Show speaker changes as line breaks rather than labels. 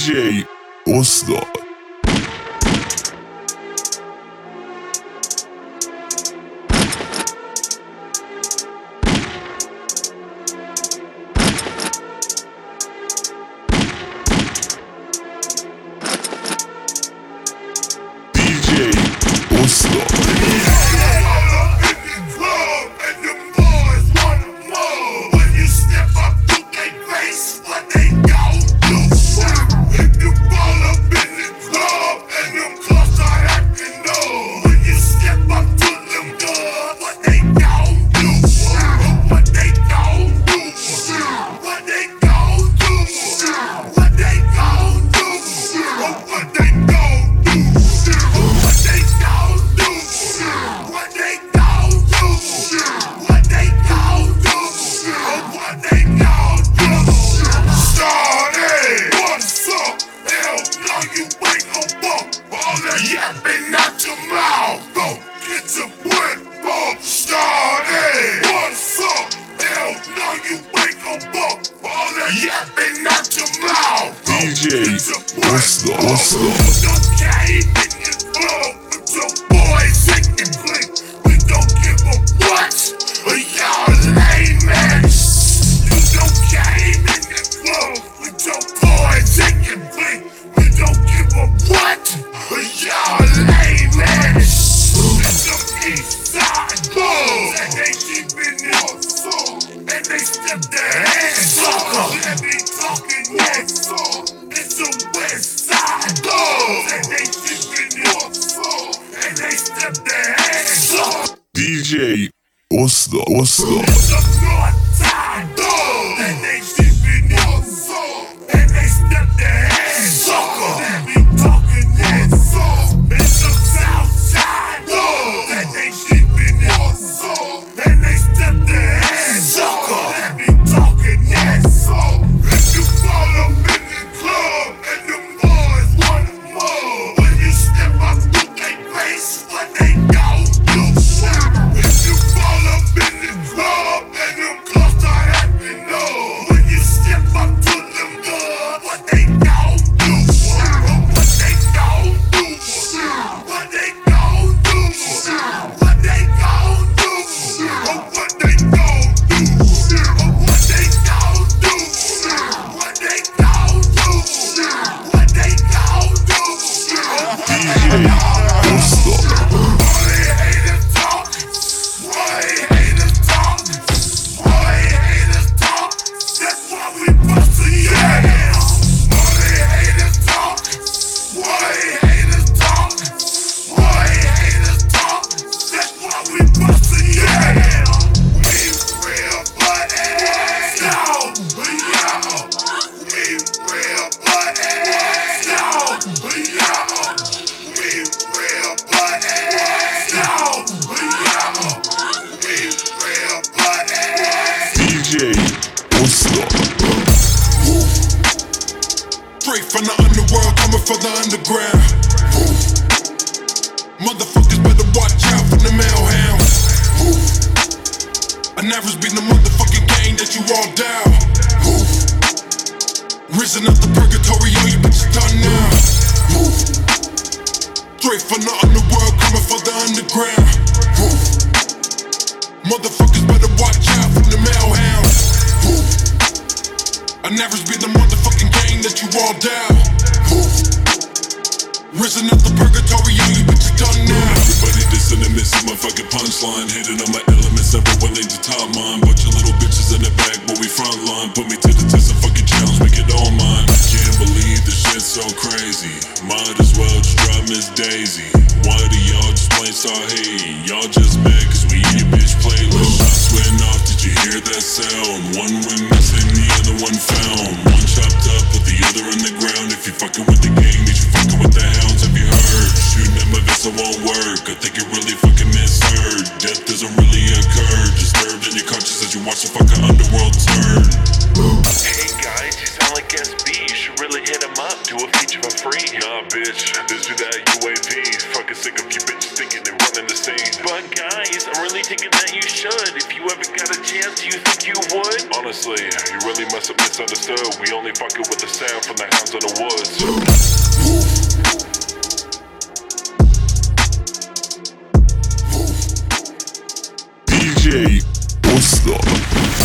DJ Usta. DJ Usta.
Yapping out your mouth, go get your football started. What's up? Hell no, you ain't gon' bump all that yapping out your mouth.
DJ Usta.
Don't cave in your club with your boys taking click. We don't give a what? Y'all lame ass. You don't cave in your club with your boys taking click. We don't give a what? Y'all lame ass. It's the east side boys, and they keepin' it so, and they step their hands up. Let me talking next song. It's the west side boys, and they keepin' it so, and they step their hands up.
DJ Usta.
It's the north side boys, and they keepin' it so, and they step their hands up. Let me talking next song. It's the south side boys, and they keepin' it so, and they step their hands up. Let me talking next song. If you fall up in the club and the boys want more, when you step up to their face, what they gon' do? If you fall up in the club and them clubs start acting low, when you step up to them boys, what they gon' do? What they gon' do? What they gon' do? What they gon' do? What they gon' do? What they gon' do? What they gon' do? What they gon' do?
DJ Usta.
Why haters talk? Why haters talk? Why haters talk? That's why we bustin' your ass. Why haters talk? Why haters talk? Why haters talk? That's why we bustin' your ass. We real butt-ass. No, we y'all. We real butt-ass. No, we y'all. We real butt-ass. No, we y'all. We real butt-ass.
DJ Usta.
Straight from the underworld, coming from the underground. Motherfuckers better watch out for the mailhounds. I never been the motherfucking gang that you all down. Risen out the purgatory, all you bitches done now. Straight from the underworld, coming from the underground. Motherfuckers better watch out for the mailhounds. I never been the motherfucking gang that you all down. Risen out the purgatory, all you bitches done now.
Everybody dissing and missing my fucking punchline. Hitting on my elements, everyone laid the top mine. Bunch of little bitches in the back, but we front line. Put me to the test and fucking challenge, make it all mine. Can't believe this shit's so crazy. Might as well just drop Miss Daisy. Why do y'all just plain start hating? Y'all just mad cause we in your bitch playlist. Shots went off, did you hear that sound? One went missing, the other one found. One chopped up, put the other on the ground. If you fucking with the gang, means you fucking with the hounds. Have you heard? Shooting at my vessel won't work. I think it really fucking misheard. Death doesn't really occur. Disturbed in your conscience as you watch the fucking underworld turn.
Hey guys, you sound like SB. You should really hit him up. Do a feature for free.
Nah, bitch, this do that UAV. Fucking sick of you bitches thinking they're running the scene.
But guys, I'm really thinking that you should. If you ever got a chance, do you think you would?
Honestly, you really
really must have misunderstood. We only fucking with the sound from the hounds of the woods.
DJ Usta.